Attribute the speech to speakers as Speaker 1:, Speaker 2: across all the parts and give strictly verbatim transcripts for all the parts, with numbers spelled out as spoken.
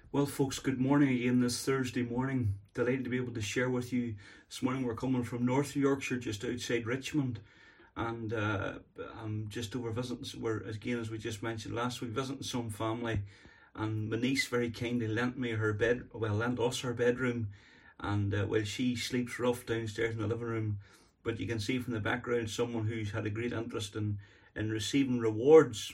Speaker 1: Well, folks, good morning again this Thursday morning. Delighted to be able to share with you. This morning we're coming from North Yorkshire, just outside Richmond, and uh, I'm just over visiting, we're, again, as we just mentioned last week, visiting some family, and my niece very kindly lent me her bed, well, lent us her bedroom, and uh, well, she sleeps rough downstairs in the living room, but you can see from the background someone who's had a great interest in, in receiving rewards.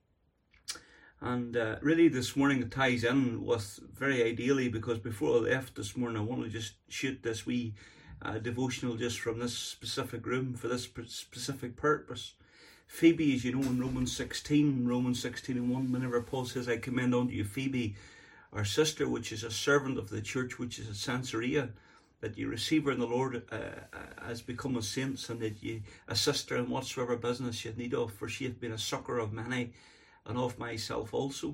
Speaker 1: And uh, really this morning it ties in with very ideally, because before I left this morning I want to just shoot this wee uh, devotional just from this specific room for this specific purpose. Phoebe, as you know, in Romans sixteen, Romans sixteen and one, whenever Paul says, I commend unto you Phoebe, our sister, which is a servant of the church which is at Caesarea, that you receive her in the Lord uh, as become a saints, and that you assist her in whatsoever business you have need of, for she hath been a succour of many, and of myself also.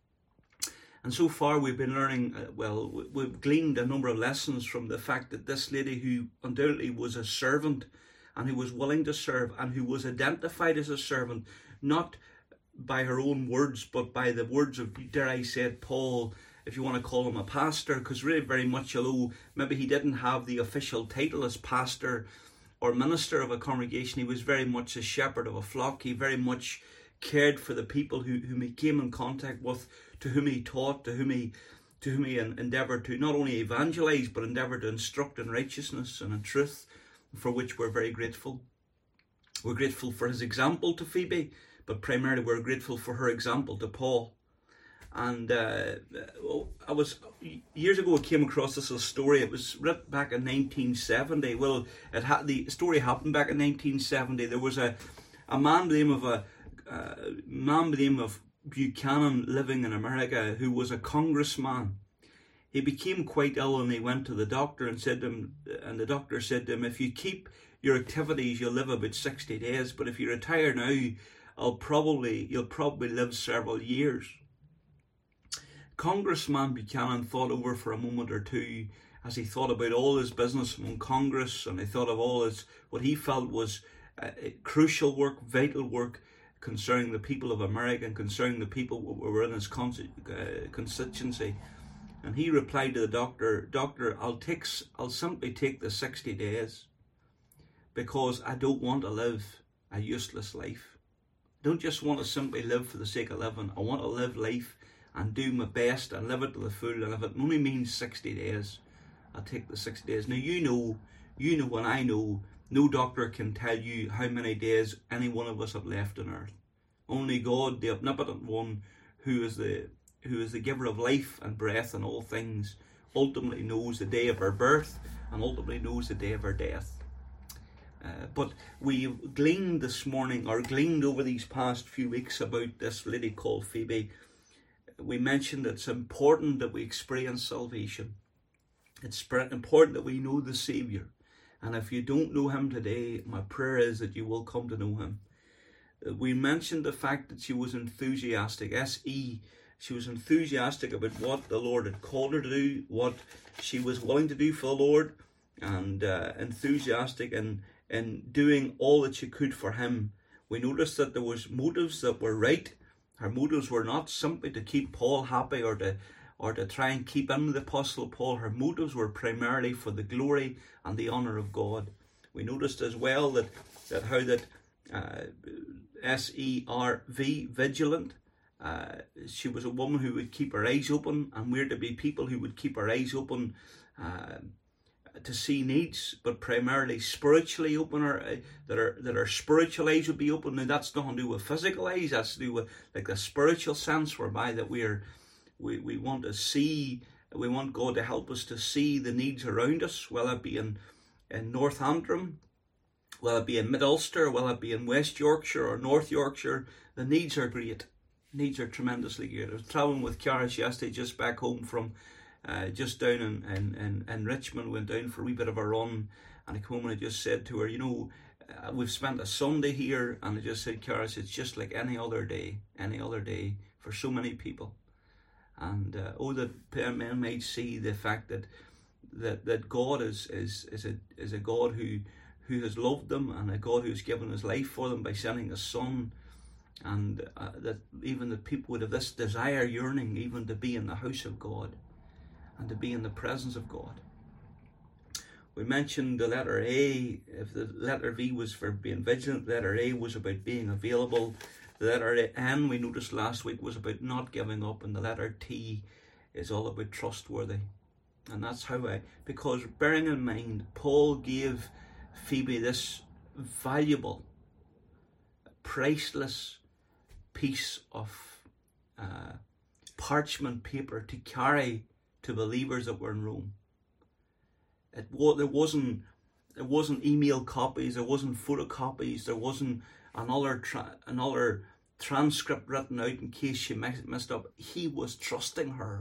Speaker 1: And so far we've been learning, uh, well, we've gleaned a number of lessons from the fact that this lady, who undoubtedly was a servant and who was willing to serve and who was identified as a servant, not by her own words, but by the words of, dare I say it, Paul, if you want to call him a pastor, because really very much, although maybe he didn't have the official title as pastor or minister of a congregation, he was very much a shepherd of a flock. He very much cared for the people who, whom he came in contact with, to whom he taught, to whom he to whom he endeavoured to not only evangelize, but endeavoured to instruct in righteousness and in truth, for which we're very grateful. We're grateful for his example to Phoebe, but primarily we're grateful for her example to Paul. And uh, I was, years ago I came across this little story. It was written back in nineteen seventy. Well, it had, the story happened back in nineteen seventy. There was a, a man by the name of a Uh, man by the name of Buchanan living in America, who was a congressman. He became quite ill and he went to the doctor and said to him, and the doctor said to him, if you keep your activities, you'll live about sixty days, but if you retire now, I'll probably, you'll probably live several years. Congressman Buchanan thought over for a moment or two as he thought about all his business among Congress, and he thought of all his, what he felt was uh, crucial work, vital work, concerning the people of America and concerning the people who were in his constituency. And he replied to the doctor, Doctor, I'll take, I'll simply take the sixty days because I don't want to live a useless life. I don't just want to simply live for the sake of living. I want to live life and do my best and live it to the full. And if it only means sixty days, I'll take the sixty days. Now, you know, you know and I know, no doctor can tell you how many days any one of us have left on earth. Only God, the omnipotent one, who is the who is the giver of life and breath and all things, ultimately knows the day of our birth and ultimately knows the day of our death. Uh, but we gleaned this morning, or gleaned over these past few weeks, about this lady called Phoebe. We mentioned it's important that we experience salvation. It's important that we know the Saviour. And if you don't know him today, my prayer is that you will come to know him. We mentioned the fact that she was enthusiastic, S E. She was enthusiastic about what the Lord had called her to do, what she was willing to do for the Lord, and uh, enthusiastic in, in doing all that she could for him. We noticed that there was motives that were right. Her motives were not simply to keep Paul happy or to or to try and keep in with the Apostle Paul. Her motives were primarily for the glory and the honour of God. We noticed as well that, that how that uh, S E R V, vigilant, uh, she was a woman who would keep her eyes open, and we're to be people who would keep our eyes open uh, to see needs, but primarily spiritually open, our, uh, that, our, that our spiritual eyes would be open. Now that's nothing to do with physical eyes, that's to do with like the spiritual sense whereby that we're We, we want to see, we want God to help us to see the needs around us, whether it be in, in North Antrim, whether it be in Mid-Ulster, whether it be in West Yorkshire or North Yorkshire. The needs are great. Needs are tremendously great. I was travelling with Caris yesterday, just back home from, uh, just down in, in, in, in Richmond, went down for a wee bit of a run, and I came home and I just said to her, you know, uh, we've spent a Sunday here, and I just said, Caris, it's just like any other day, any other day for so many people. And uh, oh, that men might see the fact that that, that God is is is a is a God who who has loved them, and a God who has given his life for them by sending his Son, and uh, that even the people would have this desire, yearning, even to be in the house of God and to be in the presence of God. We mentioned the letter A. If the letter V was for being vigilant, the letter A was about being available. The letter N, we noticed last week, was about not giving up, and the letter T is all about trustworthy. And that's how I, because bearing in mind, Paul gave Phoebe this valuable, priceless piece of uh, parchment paper to carry to believers that were in Rome. It there wasn't there wasn't email copies, there wasn't photocopies, there wasn't another tra- another transcript written out in case she messed up. He was trusting her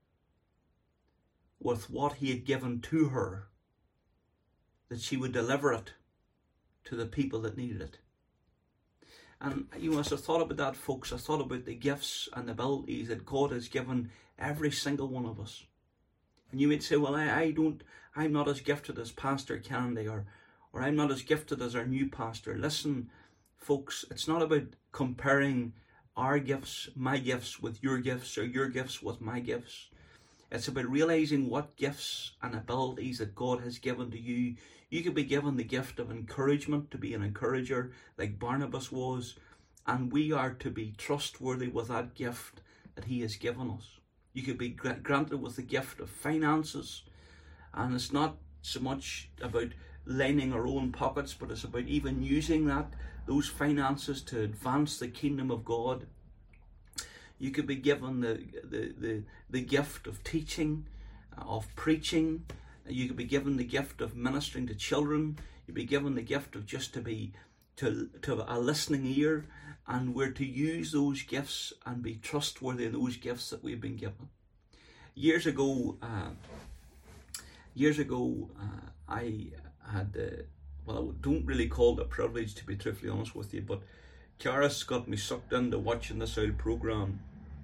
Speaker 1: with what he had given to her, that she would deliver it to the people that needed it. And you know, as I thought about that, folks, I thought about the gifts and abilities that God has given every single one of us. And you might say, well, I, I don't, I'm not as gifted as Pastor Candy, or, or I'm not as gifted as our new pastor. Listen, folks, it's not about comparing our gifts, my gifts with your gifts, or your gifts with my gifts. It's about realizing what gifts and abilities that God has given to you. You could be given the gift of encouragement, to be an encourager like Barnabas was, and we are to be trustworthy with that gift that he has given us. You could be granted with the gift of finances, and it's not so much about lining our own pockets, but it's about even using that those finances to advance the kingdom of God. You could be given the the the, the gift of teaching, of preaching. You could be given the gift of ministering to children. You'd be given the gift of just to be to to a listening ear. And we're to use those gifts and be trustworthy in those gifts that we've been given. Years ago, uh, years ago, uh, I had, uh, well, I don't really call it a privilege, to be truthfully honest with you, but Karis got me sucked into watching this old programme.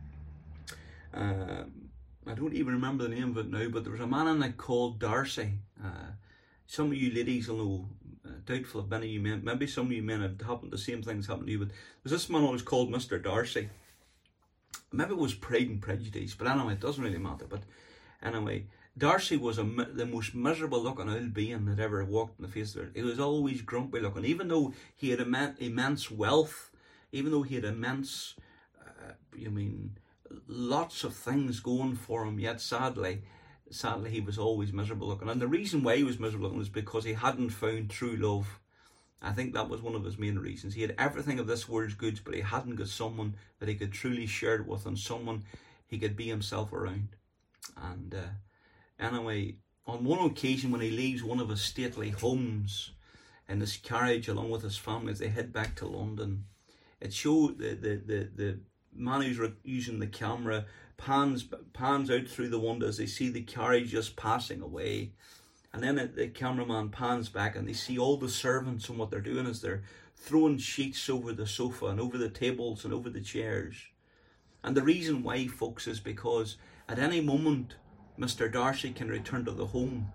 Speaker 1: Uh, I don't even remember the name of it now, but there was a man in it called Darcy. Uh, some of you ladies will know. Uh, doubtful if many of you men, maybe some of you men have happened, the same things happened to you, but there's this man always called Mister Darcy. Maybe it was Pride and Prejudice, but anyway, it doesn't really matter. But anyway, Darcy was a, the most miserable looking old being that ever walked in the face of the earth. He was always grumpy looking, even though he had immense, immense wealth, even though he had immense, uh, you mean, lots of things going for him, yet sadly, Sadly, he was always miserable looking. And the reason why he was miserable looking was because he hadn't found true love. I think that was one of his main reasons. He had everything of this world's goods, but he hadn't got someone that he could truly share it with, and someone he could be himself around. And uh, anyway, on one occasion when he leaves one of his stately homes in his carriage along with his family as they head back to London, it showed the, the, the, the man who's using the camera pans pans out through the window as they see the carriage just passing away, and then the cameraman pans back and they see all the servants, and what they're doing is they're throwing sheets over the sofa and over the tables and over the chairs. And the reason why, folks, is because at any moment Mister Darcy can return to the home,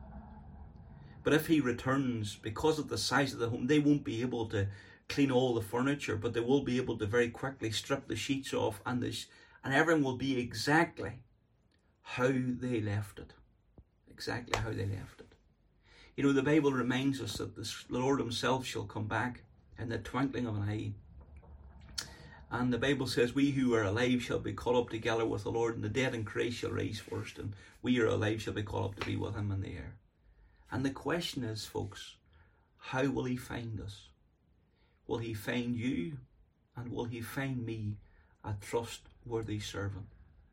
Speaker 1: but if he returns, because of the size of the home, they won't be able to clean all the furniture, but they will be able to very quickly strip the sheets off, and the And everything will be exactly how they left it. Exactly how they left it. You know, the Bible reminds us that the Lord himself shall come back in the twinkling of an eye. And the Bible says, we who are alive shall be caught up together with the Lord, and the dead in Christ shall rise first, and we who are alive shall be caught up to be with him in the air. And the question is, folks, how will he find us? Will he find you? And will he find me, a trustworthy servant?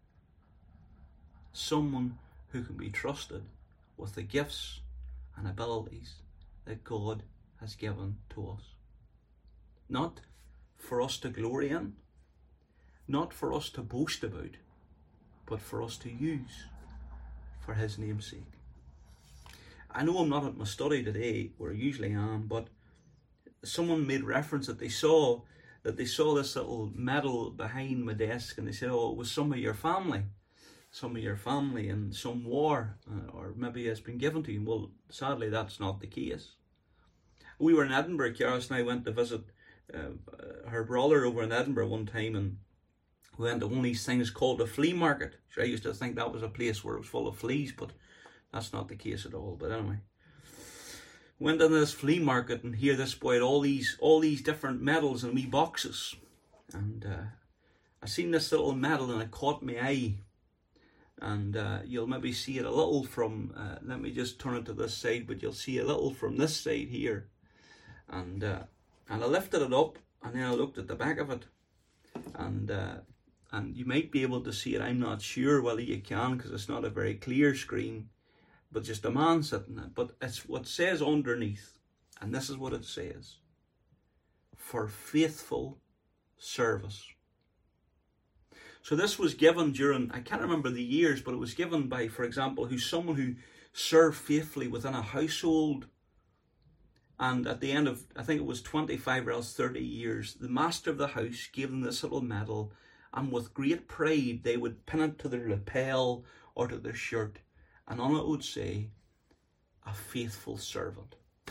Speaker 1: Someone who can be trusted with the gifts and abilities that God has given to us. Not for us to glory in, not for us to boast about, but for us to use for his name's sake. I know I'm not at my study today, where I usually am, but someone made reference that they saw that they saw this little medal behind my desk, and they said, oh, it was some of your family, some of your family in some war, uh, or maybe it's been given to you. Well, sadly, that's not the case. We were in Edinburgh, Karis and I went to visit uh, her brother over in Edinburgh one time, and we went to one of these things called a flea market. Sure, I used to think that was a place where it was full of fleas, but that's not the case at all. But anyway, went into this flea market, and here this boy had all these all these different medals in wee boxes, and uh, I seen this little medal and it caught my eye. And uh, you'll maybe see it a little from, uh, let me just turn it to this side, but you'll see a little from this side here. And uh, and I lifted it up, and then I looked at the back of it, and uh, and you might be able to see it. I'm not sure whether you can, because it's not a very clear screen, but just a man sitting there. But it's what says underneath, and this is what it says: for faithful service. So this was given during, I can't remember the years, but it was given by, for example, who's someone who served faithfully within a household. And at the end of, I think it was twenty-five or else thirty years, the master of the house gave them this little medal, and with great pride they would pin it to their lapel or to their shirt, and on it would say, a faithful servant.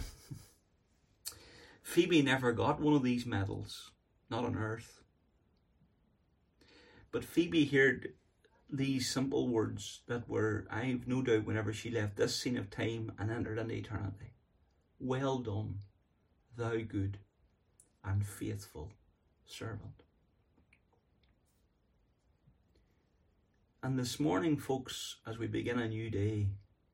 Speaker 1: Phoebe never got one of these medals, not on earth. But Phoebe heard these simple words that were, I've no doubt, whenever she left this scene of time and entered into eternity. Well done, thou good and faithful servant. And this morning, folks, as we begin a new day,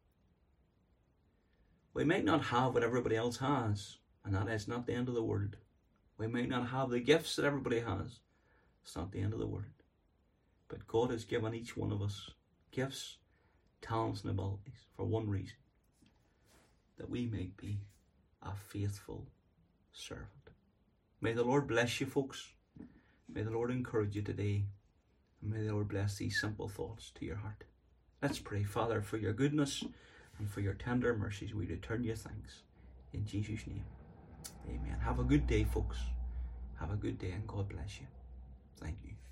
Speaker 1: we might not have what everybody else has, and that is not the end of the world. We might not have the gifts that everybody has. It's not the end of the world. But God has given each one of us gifts, talents and abilities for one reason: that we might be a faithful servant. May the Lord bless you, folks. May the Lord encourage you today. And may the Lord bless these simple thoughts to your heart. Let's pray. Father, for your goodness and for your tender mercies, we return you thanks. In Jesus' name, amen. Have a good day, folks. Have a good day, and God bless you. Thank you.